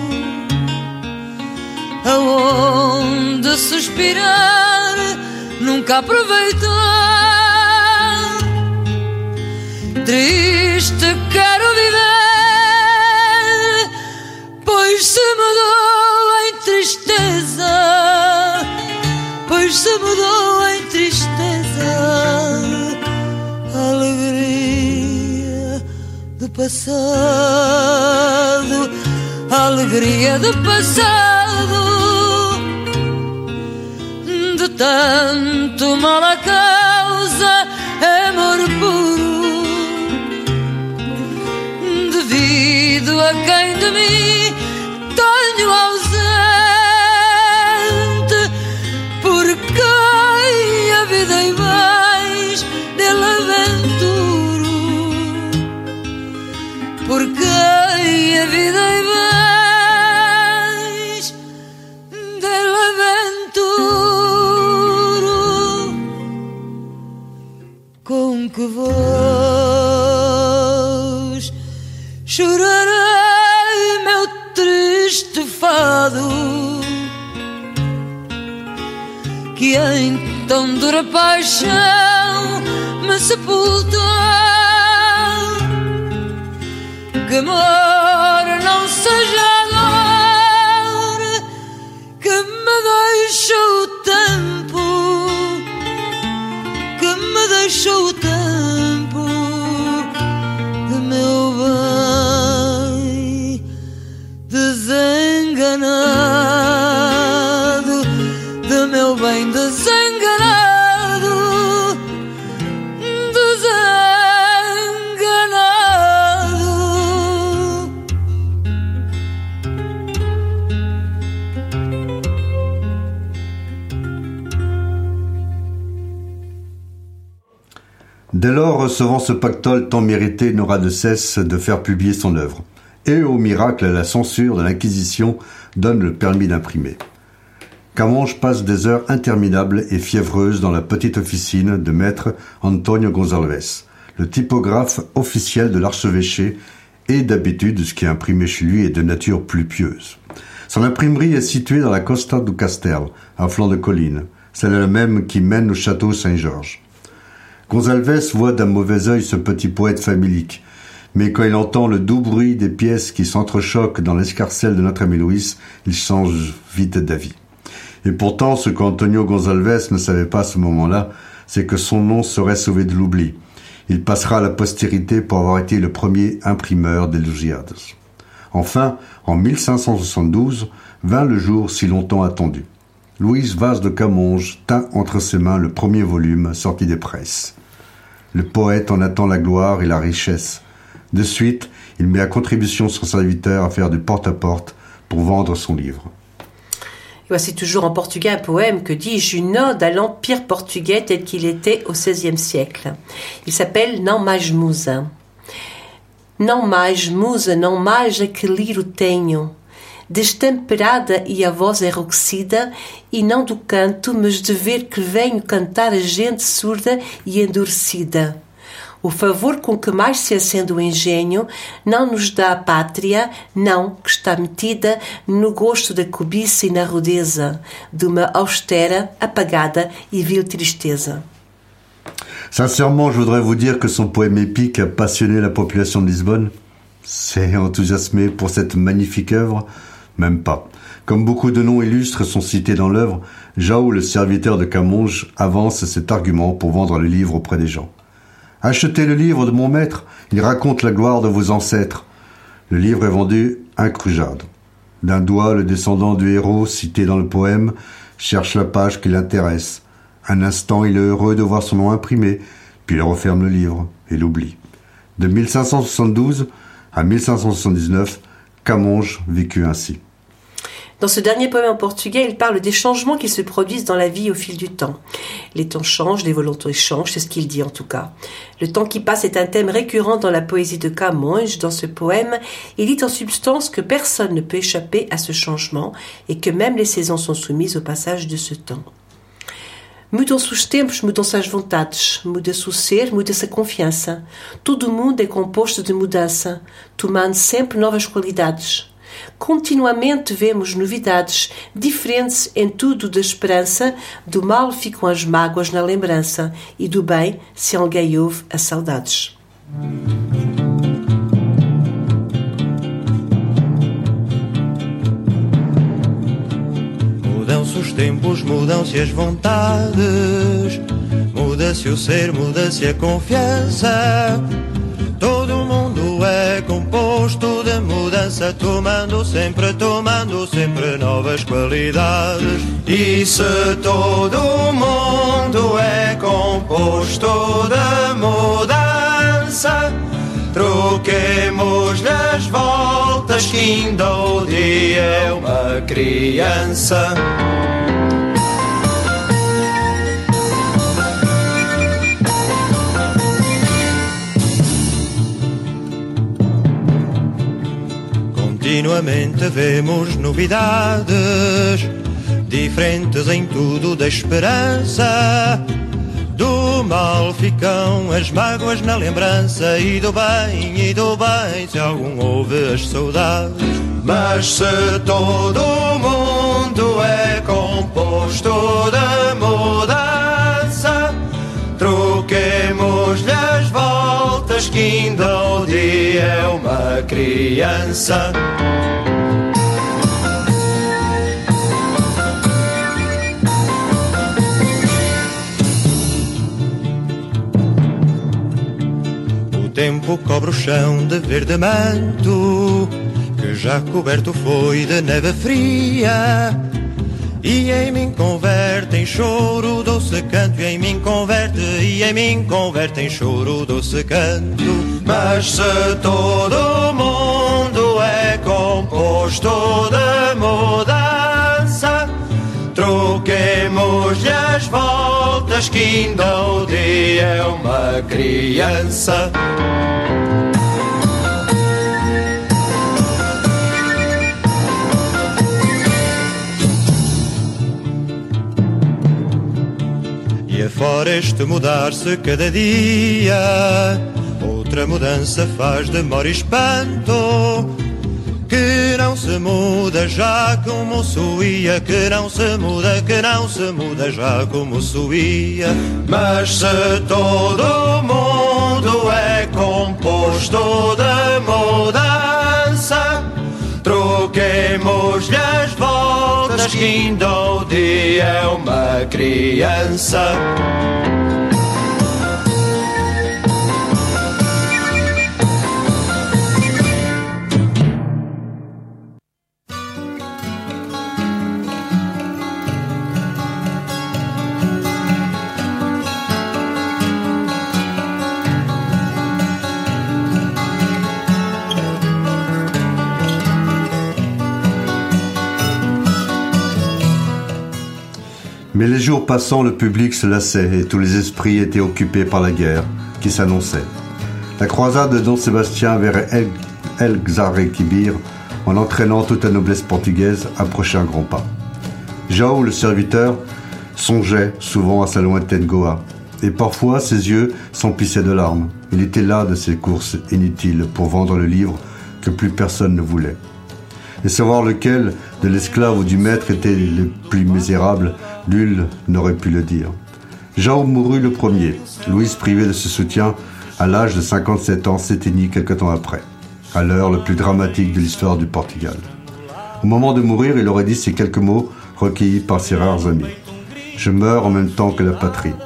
aonde suspirar nunca aproveitou. Triste quero viver, pois se mudou em tristeza, pois se mudou em tristeza a alegria do passado, a alegria do passado, de tanto mal a causa, amor puro, devido a quem de mim tenho ausente, por quem a vida e bens dele aventuro, por quem a vida e bens dele aventuro. Com que voz chorarei meu triste fado, que em tão dura paixão me sepultou, que amor não seja agora, que me deixou o tempo, que me deixou o tempo de meu bem desenganado, de meu bem desenganado, desenganado. Dès lors, recevant ce pactole tant mérité, n'aura de cesse de faire publier son œuvre. Et au miracle, la censure de l'Inquisition donne le permis d'imprimer. Camonge passe des heures interminables et fiévreuses dans la petite officine de maître Antonio Gonzalves, le typographe officiel de l'archevêché, et d'habitude, ce qui est imprimé chez lui est de nature plus pieuse. Son imprimerie est située dans la Costa do Castel, à flanc de colline, celle même qui mène au château Saint-Georges. Gonzalves voit d'un mauvais œil ce petit poète famélique, mais quand il entend le doux bruit des pièces qui s'entrechoquent dans l'escarcelle de notre ami Louis, il change vite d'avis. Et pourtant, ce qu'Antonio Gonzalves ne savait pas à ce moment-là, c'est que son nom serait sauvé de l'oubli. Il passera à la postérité pour avoir été le premier imprimeur des Lusíadas. Enfin, en mille cinq cent soixante-douze, vint le jour si longtemps attendu. Luís Vaz de Camonge tint entre ses mains le premier volume sorti des presses. Le poète en attend la gloire et la richesse. De suite, il met à contribution son serviteur à faire du porte-à-porte pour vendre son livre. Et voici toujours en portugais un poème, que dis-je, une ode à l'empire portugais tel qu'il était au seizième siècle. Il s'appelle Não mais musa. Não mais musa, não mais a que liro tenho, destemperada e a voz enrouquecida, e não do canto, mas de ver que venho cantar a gente surda e endurecida. O favor com que mais se acende o engenho não nos dá a pátria, não, que está metida no gosto da cobiça e na rudeza, de uma austera, apagada e vil tristeza. Sincèrement, je voudrais vous dire que son poème épique a passionné la population de Lisbonne. C'est enthousiasmé pour cette magnifique œuvre? Même pas. Comme beaucoup de noms illustres sont cités dans l'œuvre, João, le serviteur de Camonge, avance cet argument pour vendre le livre auprès des gens. Achetez le livre de mon maître, il raconte la gloire de vos ancêtres. Le livre est vendu un crujade. D'un doigt, le descendant du héros cité dans le poème cherche la page qui l'intéresse. Un instant, il est heureux de voir son nom imprimé, puis il referme le livre et l'oublie. De mille cinq cent soixante-douze à mille cinq cent soixante-dix-neuf, Camões vécut ainsi. Dans ce dernier poème en portugais, il parle des changements qui se produisent dans la vie au fil du temps. Les temps changent, les volontés changent, c'est ce qu'il dit en tout cas. Le temps qui passe est un thème récurrent dans la poésie de Camões. Dans ce poème, il dit en substance que personne ne peut échapper à ce changement et que même les saisons sont soumises au passage de ce temps. Mudam-se os tempos, mudam-se as vontades, muda-se o ser, muda-se a confiança. Todo mundo é composto de mudança, tomando sempre novas qualidades. Continuamente vemos novidades, diferentes em tudo da esperança, do mal ficam as mágoas na lembrança, e do bem, se alguém ouve, as saudades. Mudam-se os tempos, mudam-se as vontades, muda-se o ser, muda-se a confiança. Todo mundo é composto de mudança, tomando sempre, tomando sempre novas qualidades. E se todo mundo é composto de mudança, troquemos-lhe as voltas que ainda o dia é uma criança. Continuamente vemos novidades, diferentes em tudo da esperança. Do mal ficam as mágoas na lembrança, e do bem, e do bem, se algum ouve as saudades. Mas se todo mundo é composto de mudança, troquemos-lhe as voltas que ainda o dia é uma criança. O tempo cobre o chão de verde manto, que já coberto foi de neve fria. E em mim converte em choro doce canto, e em mim converte, e em mim converte em choro doce canto. Mas se todo mundo é composto de mudança, troquemos-lhe as voltas que ainda o dia é uma criança. E afora este mudar-se cada dia, outra mudança faz demora e espanto, que não se muda já como suía, que não se muda, que não se muda já como suía. Mas se todo mundo é composto de mudança, troquemos-lhe as voltas que ainda o dia é uma criança. Mais les jours passant, le public se lassait et tous les esprits étaient occupés par la guerre qui s'annonçait. La croisade de Don Sébastien vers El, El Xarequibir, en entraînant toute la noblesse portugaise, approchait à grands pas. João, le serviteur, songeait souvent à sa lointaine Goa, et parfois ses yeux s'emplissaient de larmes. Il était las de ces courses inutiles pour vendre le livre que plus personne ne voulait. Et savoir lequel de l'esclave ou du maître était le plus misérable, nul n'aurait pu le dire. João mourut le premier. Louise, privée de ce soutien, à l'âge de cinquante-sept ans, s'éteignit quelque temps après, à l'heure la plus dramatique de l'histoire du Portugal. Au moment de mourir, il aurait dit ces quelques mots recueillis par ses rares amis. « Je meurs en même temps que la patrie ».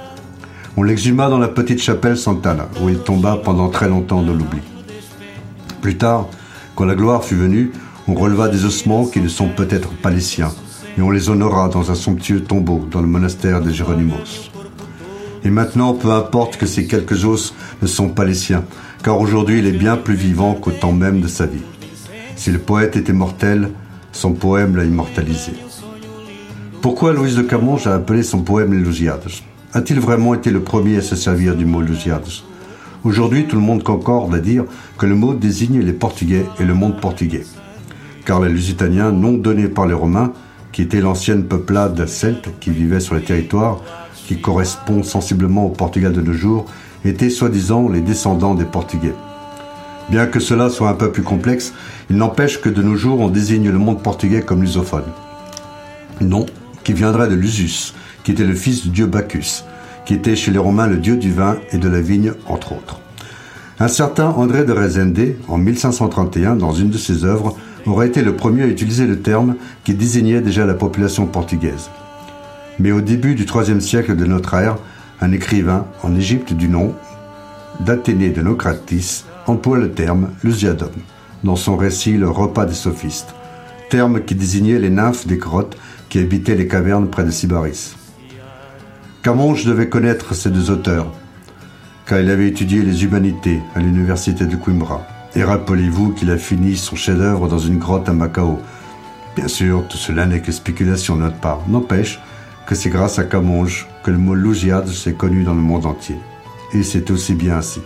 On l'exhuma dans la petite chapelle Sant'Anna, où il tomba pendant très longtemps dans l'oubli. Plus tard, quand la gloire fut venue, on releva des ossements qui ne sont peut-être pas les siens, et on les honora dans un somptueux tombeau dans le monastère de Géronimos. Et maintenant, peu importe que ces quelques os ne sont pas les siens, car aujourd'hui il est bien plus vivant qu'au temps même de sa vie. Si le poète était mortel, son poème l'a immortalisé. Pourquoi Luis de Camões a appelé son poème les Lusíadas? A-t-il vraiment été le premier à se servir du mot Lusíadas? Aujourd'hui, tout le monde concorde à dire que le mot désigne les Portugais et le monde portugais. Car les Lusitaniens, nom donné par les Romains, qui était l'ancienne peuplade celte qui vivait sur les territoires, qui correspond sensiblement au Portugal de nos jours, étaient soi-disant les descendants des Portugais. Bien que cela soit un peu plus complexe, il n'empêche que de nos jours on désigne le monde portugais comme lusophone. Nom qui viendrait de Lusus, qui était le fils du dieu Bacchus, qui était chez les Romains le dieu du vin et de la vigne, entre autres. Un certain André de Rezende, en mille cinq cent trente et un, dans une de ses œuvres, aurait été le premier à utiliser le terme qui désignait déjà la population portugaise. Mais au début du troisième siècle de notre ère, un écrivain en Égypte du nom d'Athénée de Naucratis emploie le terme Lusiadum dans son récit Le repas des sophistes, terme qui désignait les nymphes des grottes qui habitaient les cavernes près de Sybaris. Camões devait connaître ces deux auteurs, car il avait étudié les humanités à l'université de Coimbra. Et rappelez-vous qu'il a fini son chef-d'œuvre dans une grotte à Macao. Bien sûr, tout cela n'est que spéculation de notre part. N'empêche que c'est grâce à Camões que le mot Lusíadas s'est connu dans le monde entier. Et c'est aussi bien ainsi.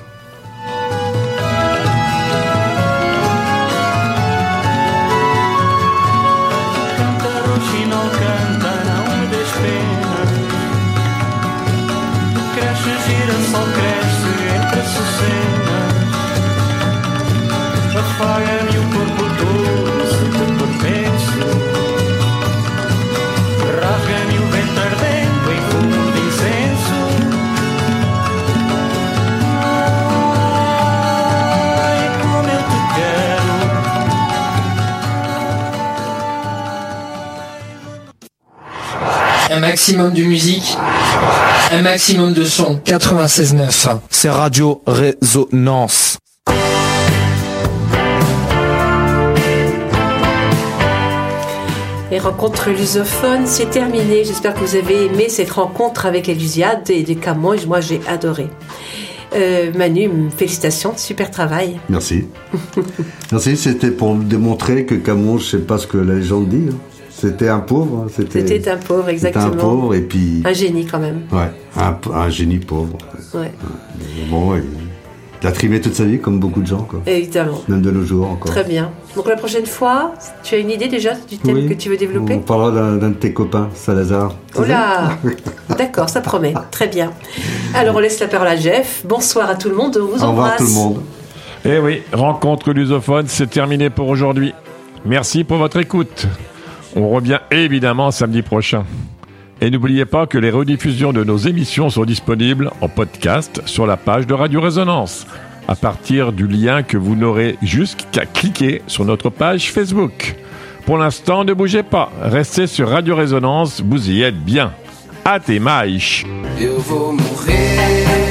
Un maximum de musique, un maximum de son. quatre-vingt-seize neuf. C'est Radio Résonance. Les rencontres lusophones, c'est terminé. J'espère que vous avez aimé cette rencontre avec les Lusíadas et les Camões. Moi, j'ai adoré. Euh, Manu, félicitations, super travail. Merci. Merci, c'était pour démontrer que Camões, je ne sais pas ce que la légende dit. Hein. C'était un pauvre. C'était, c'était un pauvre, exactement. C'était un pauvre et puis... Un génie quand même. Ouais, un, un génie pauvre. Ouais. Bon, ouais. Il a trimé toute sa vie, comme beaucoup de gens, quoi. Évidemment. Même de nos jours, encore. Très bien. Donc la prochaine fois, tu as une idée déjà du thème oui, que tu veux développer? On parlera d'un, d'un de tes copains, Salazar. Oh là. D'accord, ça promet. Très bien. Alors on laisse la parole à Jeff. Bonsoir à tout le monde, on vous embrasse. Au revoir tout le monde. Eh oui, rencontre lusophone, c'est terminé pour aujourd'hui. Merci pour votre écoute. On revient évidemment samedi prochain. Et n'oubliez pas que les rediffusions de nos émissions sont disponibles en podcast sur la page de Radio Résonance, à partir du lien que vous n'aurez juste qu'à cliquer sur notre page Facebook. Pour l'instant, ne bougez pas, restez sur Radio Résonance, vous y êtes bien. Até mais. Eu vou morrer.